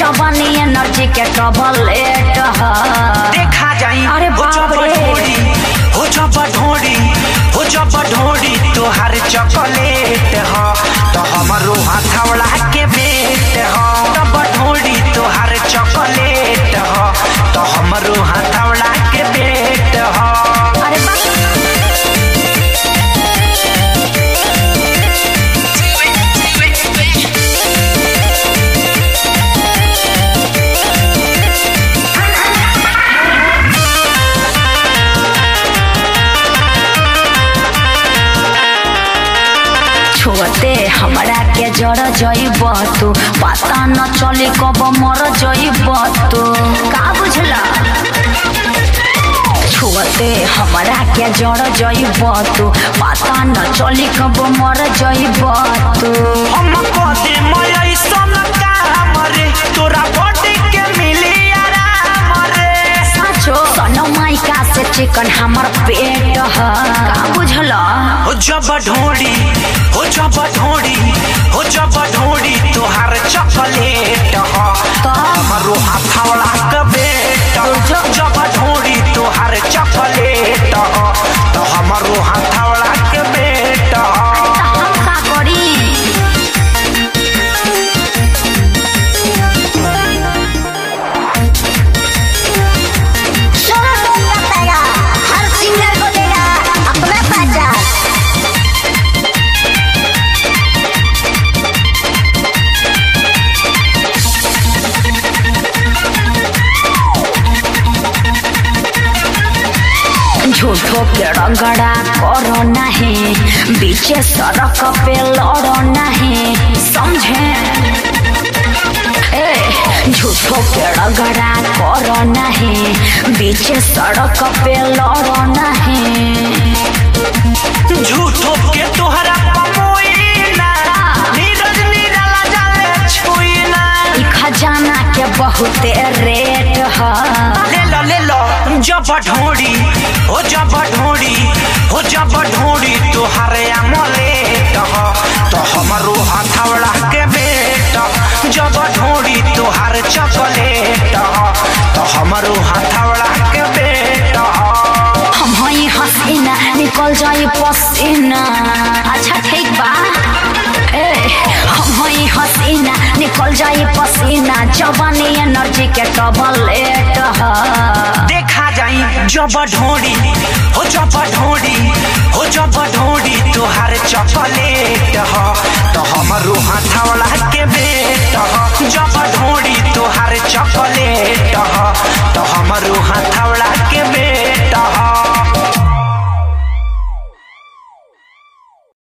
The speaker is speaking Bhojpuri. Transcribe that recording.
जवानी एनर्जी के टबलेट देखा जाई। अरे बाप रे हो जब ढोड़ी तोहार चॉकलेट हो तो हमारो हाथवड़ा के बेट हो। जब ढोड़ी तोहार चॉकलेट हो तो हमारो हाथवड़ा के बेट हो। अरे छोटे हमरा के जड़ जइब तू पता न चली कब मर जइब तू का बुझला। छोटे हमरा के जड़ जइब तू पता न चली कब मर जइब तू। हम कदे मई सन काम रे तोरा बॉडी के मिली आराम रे। साचो सनो माइका से चिकन हमर पेट ह का बुझला। हो जब ढोड़ी तोहार चॉकलेट हो तो हमारो हाथवड़ा के बेट हो। जब ढोड़ी तोहार चॉकलेट हो तो हमारो हाथवड़ा के बेट हो। हम का करी हर सिंगर को देगा अपना पहचान। झूठो के रगड़ा करो नहीं बीचे सड़क पे लड़ो नहीं समझे। झूठो के रगड़ा करो नहीं बीचे सड़क पे लड़ो नहीं। झूठो के तोहरा पमोइना नीरज निराला जाले छुइना। ई खजाना के बहुत रेट है। ले लो जब ढोड़ी तोहारे अमलेट हो तो हमारो हाथवड़ा के बेट। जब ढोड़ी तोहार चॉकलेट हो तो हमारो हाथवड़ा के बेट हो। हम हई हसीना निकल जाई पसीना। अच्छा ठीक बा हम हई हसीना निकल जाई पसीना जवानी एनर्जी के टबलेट देखा जाई। जब ढोड़ी तोहार चॉकलेट हो तो हमारो हाथवड़ा के